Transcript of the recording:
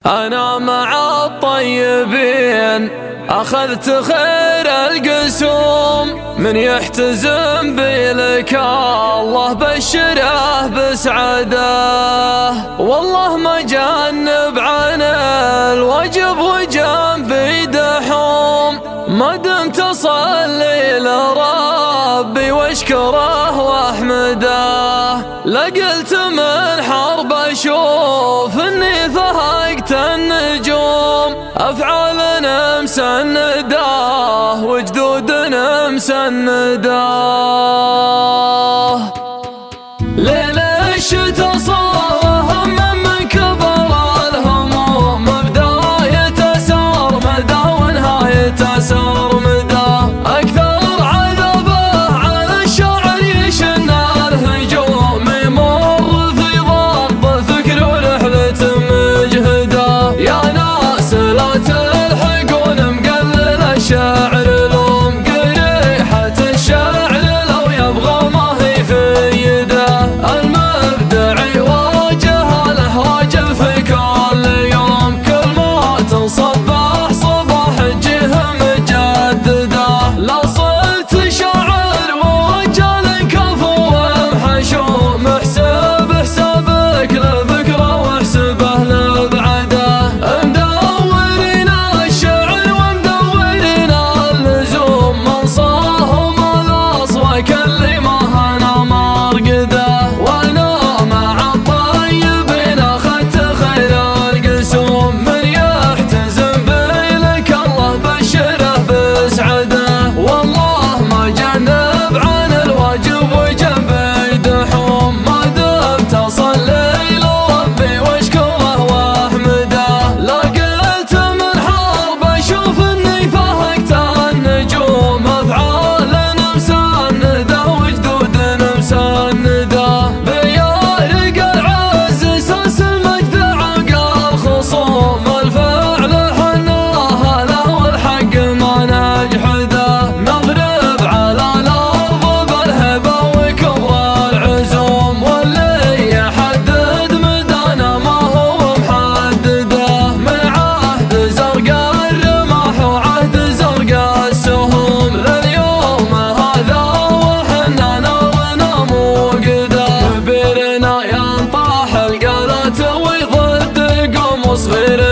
أنا مع الطيبين أخذت خير القسوم، من يحتزم بي لك الله بشره بسعده، والله ما جنب عن الواجب وجنبي دحوم، ما دمت أصلي لربي واشكره واحمده، لقلت من حرب أشوف اني فهقت النجوم، أفعالنا مسنده وجدودنا مسنده، ليل الشتا صار من كبر الهموم، بداية سرمده ونهاية سرمده، أكثر عذابه على الشاعر يشن الهجوم، يمر في ضرب فكر ورحلة مجهده، يا ناس لا تلحقون مقلل الشاعر لوم، قريحة الشاعر لو يبغى ما هي في يده، المبدع يواجه الأحواج في كل يوم، كل ما تنصبح صباح تجيه مجدده، لا صرت شاعر ورجال كفو ومحشوم، احسب حسابك لبكره واحسبه لبعده، مدورين الشعر ومدورين اللزوم، من صاهم الاصوى كل ما هنا مرقده، وانا مع الطيبين اخذت خير القسوم، من يحتزم بي لك الله بشره بسعده، والله ما جنب عن الواجب وجنبي دحوم، ما دمت اصلي لربي واشكره واحمده، لا قلت من حرب اشوف اني فهقت النجوم، افعالنا مسنده وجدودنا مسنده، بيارق العز ساس المجد عقى الخصوم، الفعل حناه له والحق ما نجحده، نضرب على الارض بالهبه وكبر العزوم، واللي يحدد مدانا ما هو محدده، من عهد زرقاء الرماح وعهد زرقاء السهوم، لليوم هذا وحنا نارنا موقده، كبيرنا ينطاح القالات ويضد قوم، وصغير